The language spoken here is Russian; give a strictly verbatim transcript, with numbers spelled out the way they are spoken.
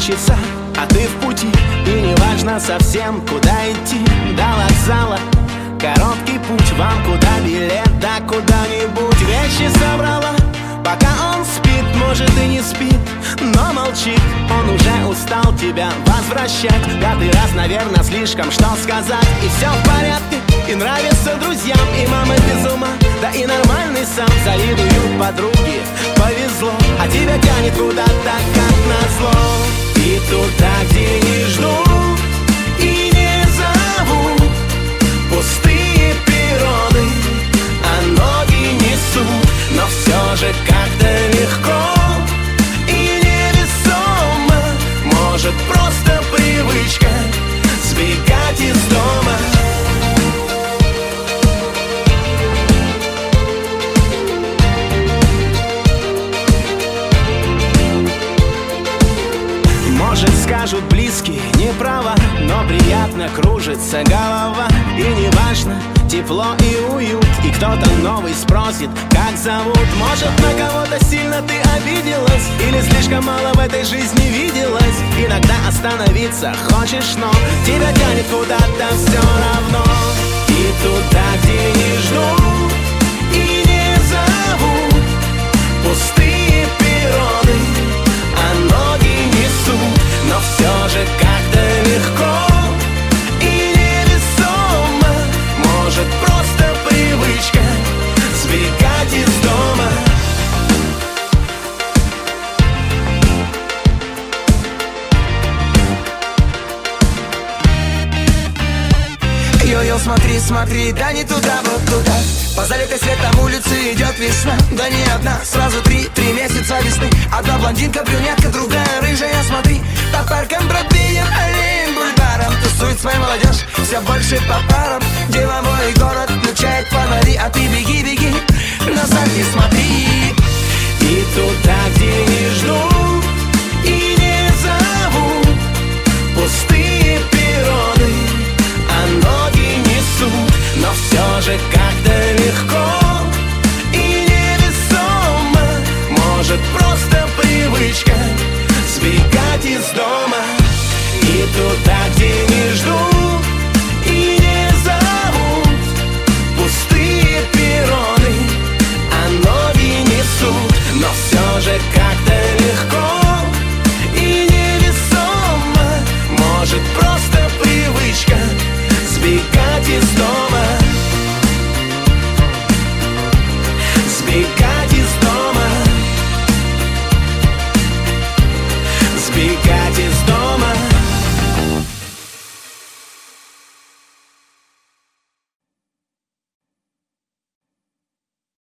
часа, а ты в пути, и неважно совсем, куда идти. До вокзала короткий путь, вам куда билет, да куда-нибудь. Вещи собрала, пока он спит, может и не спит, но молчит. Он уже устал тебя возвращать. Пятый раз, наверное, слишком, что сказать. И все в порядке, и нравится друзьям, и мама без ума, да и нормальный сам. Завидуют подруги, повезло, а тебя тянет куда-то, как назло. И туда, где не ждут и не зовут, пустые перроны, а ноги несут. Но все же как-то легко и невесомо, может просто привычка сбегать из дома. Может, скажут близкие, не права, но приятно кружится голова. И неважно, тепло и уют, и кто-то новый спросит, как зовут. Может, на кого-то сильно ты обиделась, или слишком мало в этой жизни виделась. Иногда остановиться хочешь, но тебя тянет куда-то все равно. И туда, где не ждут и не зовут, пустые перроны, а ноги несут. Но все же как-то легко и невесомо, может просто привычка сбегать из дома. Йо-йо, смотри, смотри, да не туда, вот туда. По залитой светом улице идет весна. Да не одна, сразу три, три месяца весны. Одна блондинка, брюнетка, другая рыжая, смотри. По паркам, Бродвеем, аллеям, бульварам тусует своя молодежь, все больше по парам. Деловой город включает фонари, а ты беги, беги, назад не смотри. И туда, где не ждут и не зовут, пустые перроны, а ноги несут. Но все же как-то легко и невесомо, может просто привычка сбегать из дома. И туда, где не ждут и не зовут, пустые перроны, а ноги несут. Но все же как-то легко и невесомо, может просто привычка сбегать из дома. Сбегать